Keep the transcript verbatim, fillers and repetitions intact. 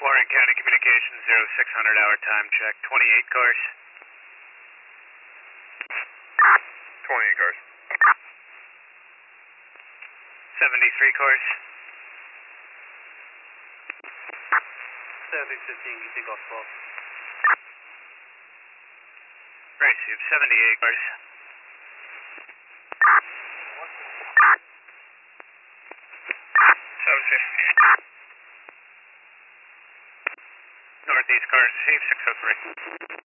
Warren County Communications, zero six hundred hour time check, twenty-eight cars. twenty-eight cars. seventy-three cars. seven fifteen, you take off twelve. Right, so you have seventy-eight cars. seven fifty. Northeast cars, received six oh three.